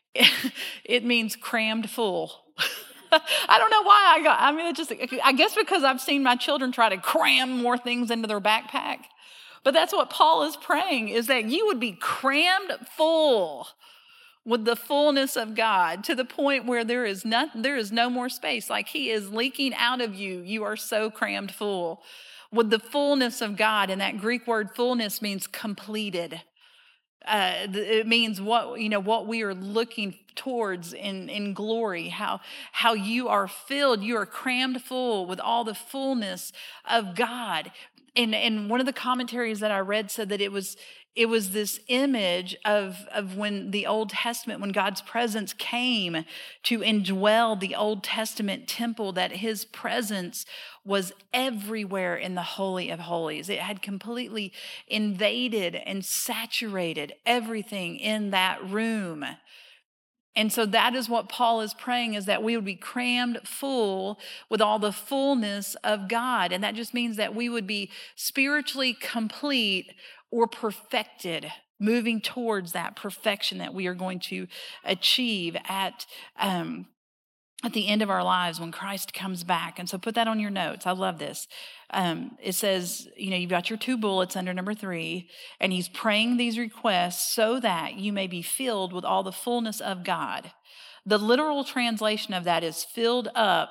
It means crammed full. I don't know why I got, I mean, it just, I guess because I've seen my children try to cram more things into their backpack. But that's what Paul is praying, is that you would be crammed full with the fullness of God to the point where there is not, there is no more space. Like he is leaking out of you. You are so crammed full with the fullness of God. And that Greek word fullness means completed. Uh, it means what, you know, what we are looking towards in, in glory, how, how you are filled, you are crammed full with all the fullness of God. And, and one of the commentaries that I read said that it was, it was this image of, of when the Old Testament, when God's presence came to indwell the Old Testament temple, that his presence was everywhere in the Holy of Holies. It had completely invaded and saturated everything in that room. And so that is what Paul is praying, is that we would be crammed full with all the fullness of God. And that just means that we would be spiritually complete or perfected, moving towards that perfection that we are going to achieve at um, at the end of our lives when Christ comes back. And so put that on your notes. I love this. Um, it says, you know, you've got your two bullets under number three, and he's praying these requests so that you may be filled with all the fullness of God. The literal translation of that is filled up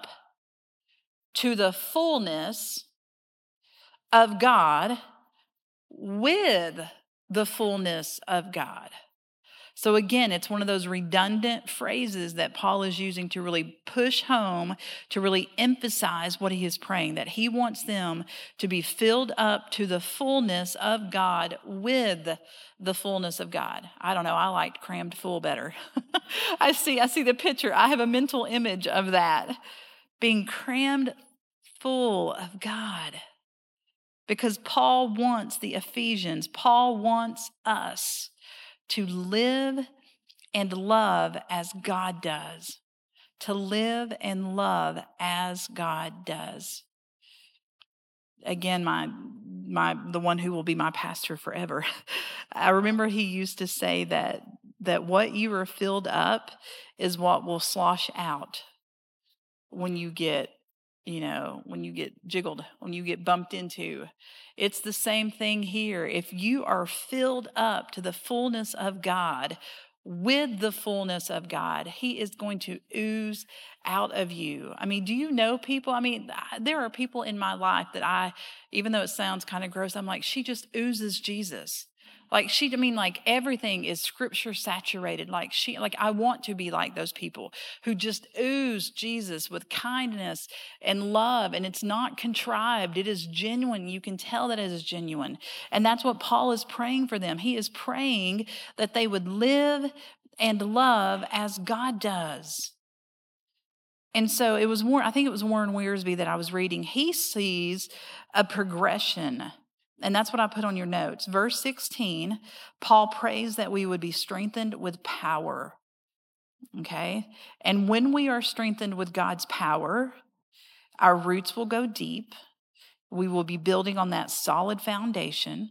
to the fullness of God with the fullness of God. So again, it's one of those redundant phrases that Paul is using to really push home, to really emphasize what he is praying, that he wants them to be filled up to the fullness of God with the fullness of God. I don't know, I liked crammed full better. I see, I see the picture. I have a mental image of that, being crammed full of God. Because Paul wants the Ephesians, Paul wants us to live and love as God does. To live and love as God does. Again, my my the one who will be my pastor forever. I remember he used to say that that what you are filled up is what will slosh out when you get you know, when you get jiggled, when you get bumped into. It's the same thing here. If you are filled up to the fullness of God, with the fullness of God, He is going to ooze out of you. I mean, do you know people? I mean, there are people in my life that I, even though it sounds kind of gross, I'm like, she just oozes Jesus. Like she, I mean, like everything is scripture saturated. Like she, like I want to be like those people who just ooze Jesus with kindness and love. And it's not contrived. It is genuine. You can tell that it is genuine. And that's what Paul is praying for them. He is praying that they would live and love as God does. And so it was more, I think it was Warren Wiersbe that I was reading. He sees a progression. And that's what I put on your notes. Verse sixteen, Paul prays that we would be strengthened with power. Okay? And when we are strengthened with God's power, our roots will go deep. We will be building on that solid foundation.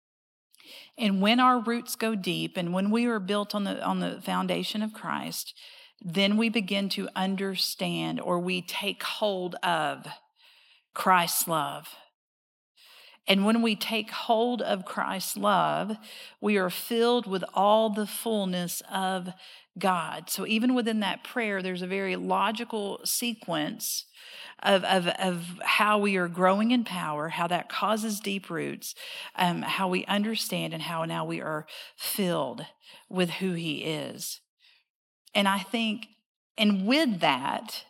And when our roots go deep, and when we are built on the, on the foundation of Christ, then we begin to understand, or we take hold of, Christ's love. And when we take hold of Christ's love, we are filled with all the fullness of God. So even within that prayer, there's a very logical sequence of, of, of how we are growing in power, how that causes deep roots, um, how we understand, and how now we are filled with who He is. And I think, and with that,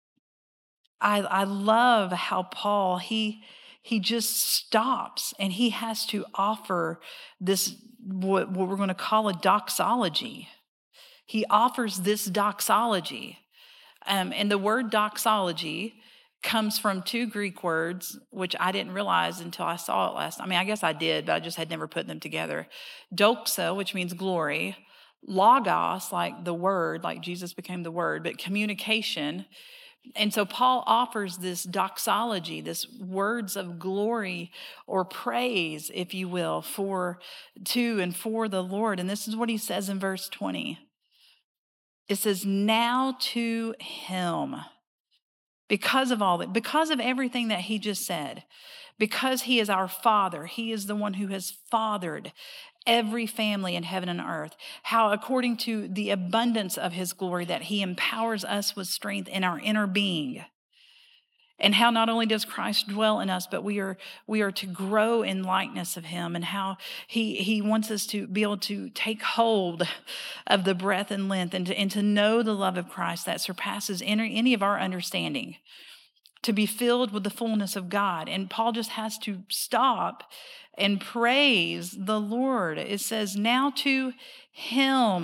I, I love how Paul, he... He just stops and he has to offer this, what, what we're going to call a doxology. He offers this doxology. Um, and the word doxology comes from two Greek words, which I didn't realize until I saw it last. I mean, I guess I did, but I just had never put them together. Doxa, which means glory. Logos, like the word, like Jesus became the word, but communication. And so Paul offers this doxology, this words of glory or praise, if you will, for to and for the Lord. And this is what he says in verse twenty. It says, now to Him, because of all that, because of everything that he just said, because He is our Father, He is the one who has fathered every family in heaven and earth, how according to the abundance of His glory that He empowers us with strength in our inner being, and how not only does Christ dwell in us, but we are we are to grow in likeness of Him, and how he he wants us to be able to take hold of the breadth and length, and to, and to know the love of Christ that surpasses any, any of our understanding, to be filled with the fullness of God. And Paul just has to stop and praise the Lord. It says, now to Him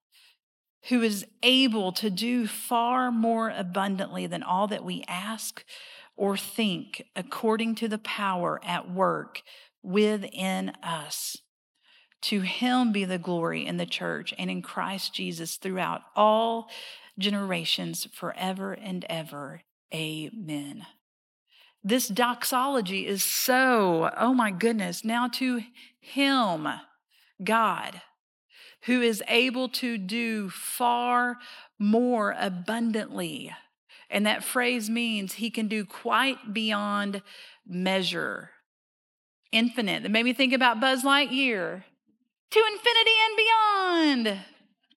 who is able to do far more abundantly than all that we ask or think, according to the power at work within us. To Him be the glory in the church and in Christ Jesus throughout all generations, forever and ever. Amen. This doxology is so, oh my goodness, now to Him, God, who is able to do far more abundantly. And that phrase means He can do quite beyond measure. Infinite. It made me think about Buzz Lightyear. To infinity and beyond.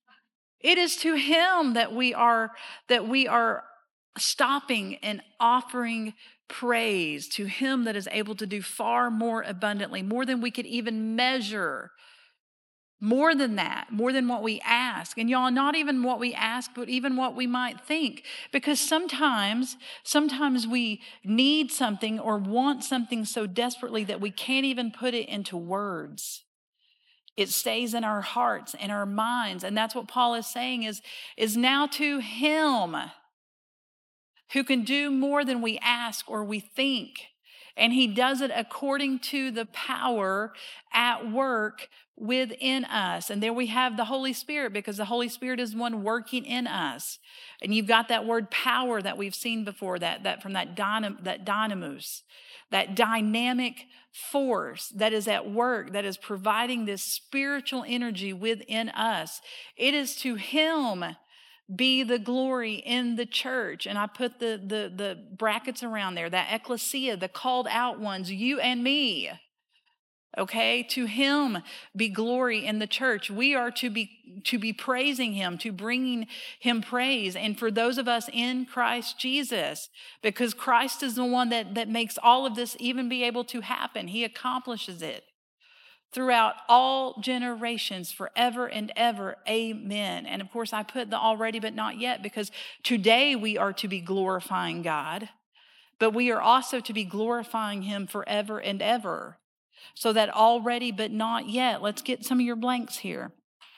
It is to Him that we are, that we are stopping and offering praise, to Him that is able to do far more abundantly, more than we could even measure, more than that, more than what we ask. And y'all, not even what we ask, but even what we might think. Because sometimes, sometimes we need something or want something so desperately that we can't even put it into words. It stays in our hearts and our minds. And that's what Paul is saying is, is now to Him who can do more than we ask or we think. And He does it according to the power at work within us. And there we have the Holy Spirit, because the Holy Spirit is one working in us. And you've got that word power that we've seen before, that, that from that, dynam, that dynamus, that dynamic force that is at work, that is providing this spiritual energy within us. It is to Him be the glory in the church. And I put the, the, the brackets around there, that ecclesia, the called out ones, you and me. Okay, to him be glory in the church. We are to be to be praising him, to bringing him praise. And for those of us in Christ Jesus, because Christ is the one that, that makes all of this even be able to happen. He accomplishes it throughout all generations, forever and ever. Amen. And of course, I put the already but not yet, because today we are to be glorifying God, but we are also to be glorifying him forever and ever. So that already but not yet. Let's get some of your blanks here.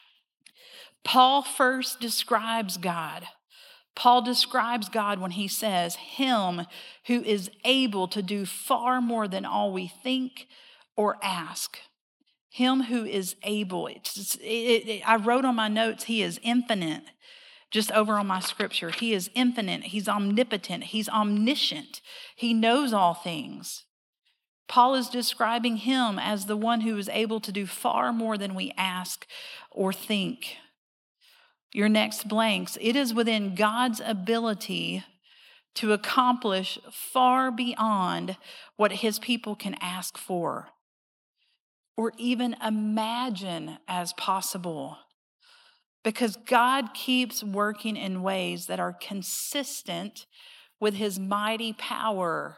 Paul first describes God. Paul describes God when he says, him who is able to do far more than all we think or ask. Him who is able. It's, it, it, I wrote on my notes, he is infinite. Just over on my scripture, he is infinite. He's omnipotent. He's omniscient. He knows all things. Paul is describing him as the one who is able to do far more than we ask or think. Your next blanks, it is within God's ability to accomplish far beyond what his people can ask for or even imagine as possible. Because God keeps working in ways that are consistent with his mighty power.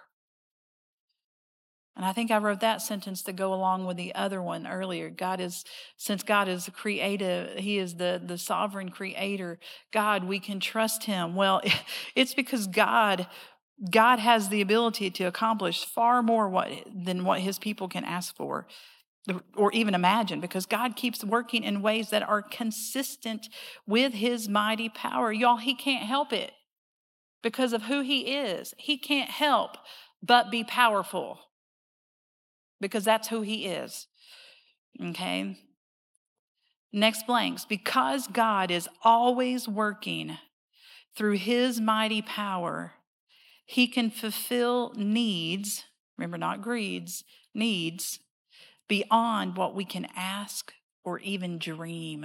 And I think I wrote that sentence to go along with the other one earlier. God is, since God is the creator, he is the, the sovereign creator. God, we can trust him. Well, it's because God, God has the ability to accomplish far more what, than what his people can ask for or even imagine, because God keeps working in ways that are consistent with his mighty power. Y'all, he can't help it because of who he is. He can't help but be powerful, because that's who he is. Okay? Next blanks. Because God is always working through his mighty power, he can fulfill needs, remember, not greeds, needs, beyond what we can ask or even dream.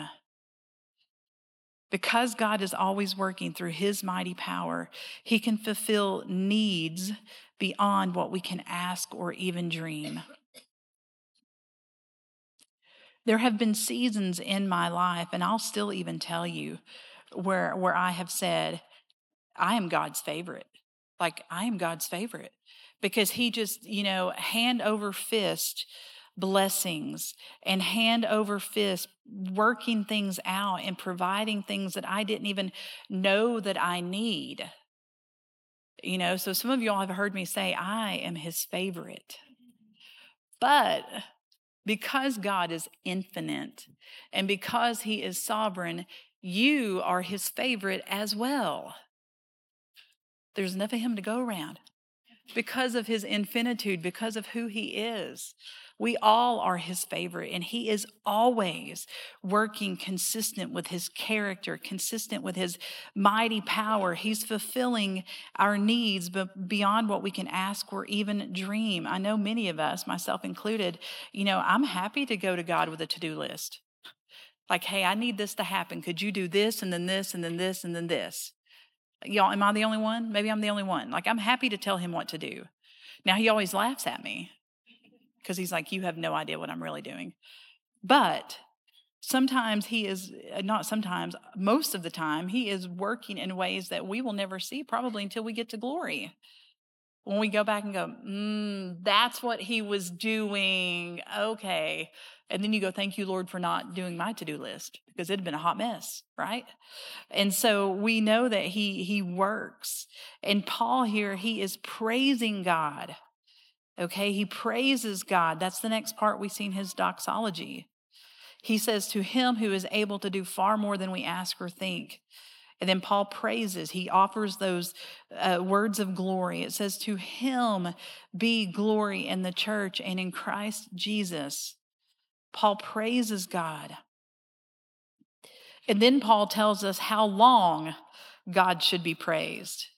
Because God is always working through his mighty power, he can fulfill needs beyond what we can ask or even dream. There have been seasons in my life, and I'll still even tell you, where, where I have said, I am God's favorite. Like, I am God's favorite. Because he just, you know, hand over fist blessings and hand over fist working things out and providing things that I didn't even know that I need. You know, so some of y'all have heard me say, I am his favorite. But because God is infinite and because he is sovereign, you are his favorite as well. There's enough of him to go around. Because of his infinitude, because of who he is, we all are his favorite, and he is always working consistent with his character, consistent with his mighty power. He's fulfilling our needs but beyond what we can ask or even dream. I know many of us, myself included, you know, I'm happy to go to God with a to-do list. Like, hey, I need this to happen. Could you do this and then this and then this and then this? Y'all, am I the only one? Maybe I'm the only one. Like, I'm happy to tell him what to do. Now, he always laughs at me because he's like, you have no idea what I'm really doing. But sometimes he is, not sometimes, most of the time, he is working in ways that we will never see probably until we get to glory. When we go back and go, mm, that's what he was doing. Okay. And then you go, thank you, Lord, for not doing my to-do list, because it'd been a hot mess, right? And so we know that he, he works. And Paul here, he is praising God. Okay, he praises God. That's the next part we see in his doxology. He says, to him who is able to do far more than we ask or think. And then Paul praises. He offers those uh, words of glory. It says, to him be glory in the church and in Christ Jesus. Paul praises God. And then Paul tells us how long God should be praised.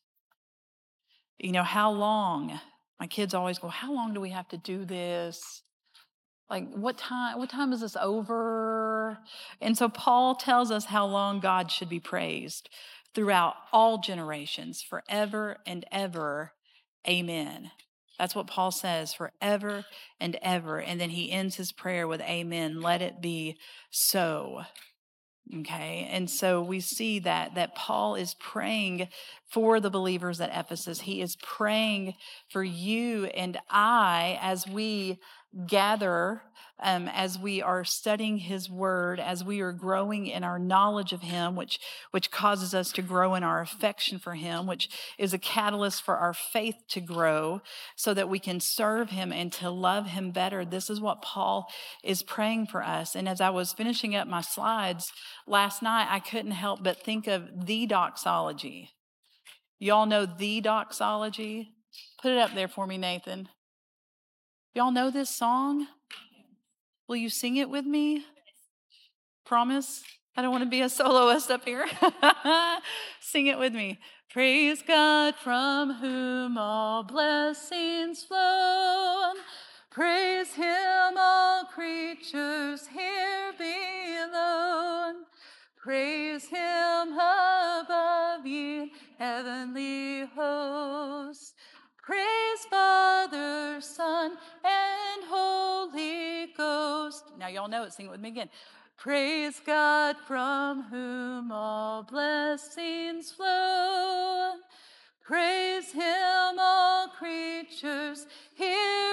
You know, how long? My kids always go, how long do we have to do this? Like, what time, what time is this over? And so Paul tells us how long God should be praised. throughout all generations, forever and ever. Amen. That's what Paul says, forever and ever. And then he ends his prayer with amen. Let it be so. Okay. And so we see that, that Paul is praying for the believers at Ephesus. He is praying for you and I as we gather, um, as we are studying his word, as we are growing in our knowledge of him, which, which causes us to grow in our affection for him, which is a catalyst for our faith to grow so that we can serve him and to love him better. This is what Paul is praying for us. And as I was finishing up my slides last night, I couldn't help but think of the doxology. Y'all know the doxology? Put it up there for me, Nathan. Y'all know this song? Will you sing it with me? Promise? I don't want to be a soloist up here. Sing it with me. Praise God from whom all blessings flow. Praise him, all creatures here below. Praise him above, ye heavenly hosts. Praise Father, Son, and Holy Ghost. Now y'all know it. Sing it with me again. Praise God from whom all blessings flow. Praise him, all creatures here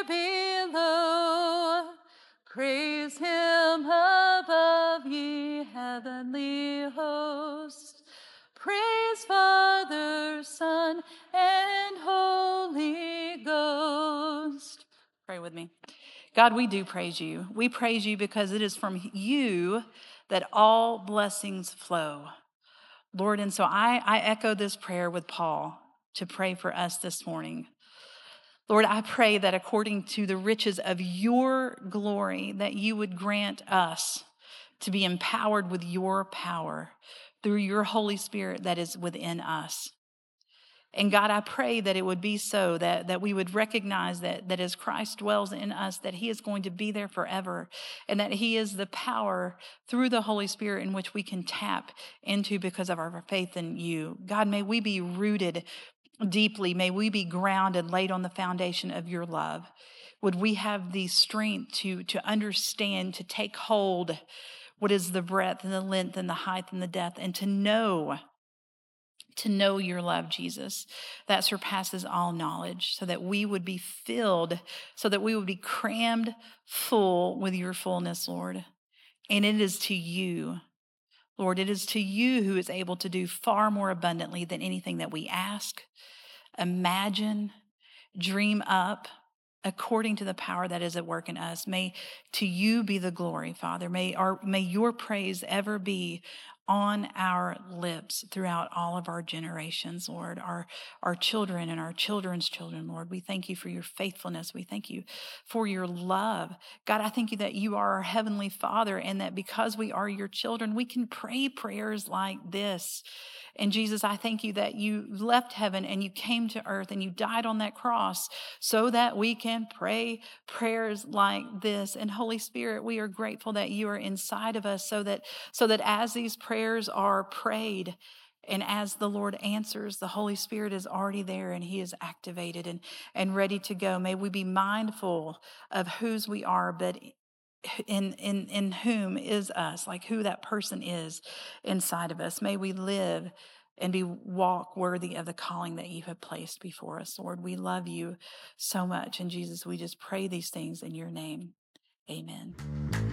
below. Praise him above, ye heavenly hosts. Praise Father, Son, and Holy Ghost. Pray with me. God, we do praise you. We praise you because it is from you that all blessings flow. Lord, and so I, I echo this prayer with Paul to pray for us this morning. Lord, I pray that according to the riches of your glory, that you would grant us to be empowered with your power through your Holy Spirit that is within us. And God, I pray that it would be so, that, that we would recognize that, that as Christ dwells in us, that he is going to be there forever, and that he is the power through the Holy Spirit in which we can tap into because of our faith in you. God, may we be rooted deeply. May we be grounded, laid on the foundation of your love. Would we have the strength to, to understand, to take hold what is the breadth and the length and the height and the depth, and to know to know your love, Jesus, that surpasses all knowledge, so that we would be filled, so that we would be crammed full with your fullness, Lord. And it is to you, Lord, it is to you who is able to do far more abundantly than anything that we ask, imagine, dream up, according to the power that is at work in us. May to you be the glory, Father. May our may your praise ever be on our lips throughout all of our generations, Lord, our, our children and our children's children, Lord. We thank you for your faithfulness. We thank you for your love. God, I thank you that you are our heavenly Father, and that because we are your children, we can pray prayers like this. And Jesus, I thank you that you left heaven and you came to earth and you died on that cross so that we can pray prayers like this. And Holy Spirit, we are grateful that you are inside of us, so that, so that as these prayers are prayed and as the Lord answers, the Holy Spirit is already there and he is activated and, and ready to go. May we be mindful of whose we are, but in in in whom is us, like who that person is inside of us. May we live and be walk worthy of the calling that you have placed before us, Lord. We love you so much. And Jesus, we just pray these things in your name. Amen.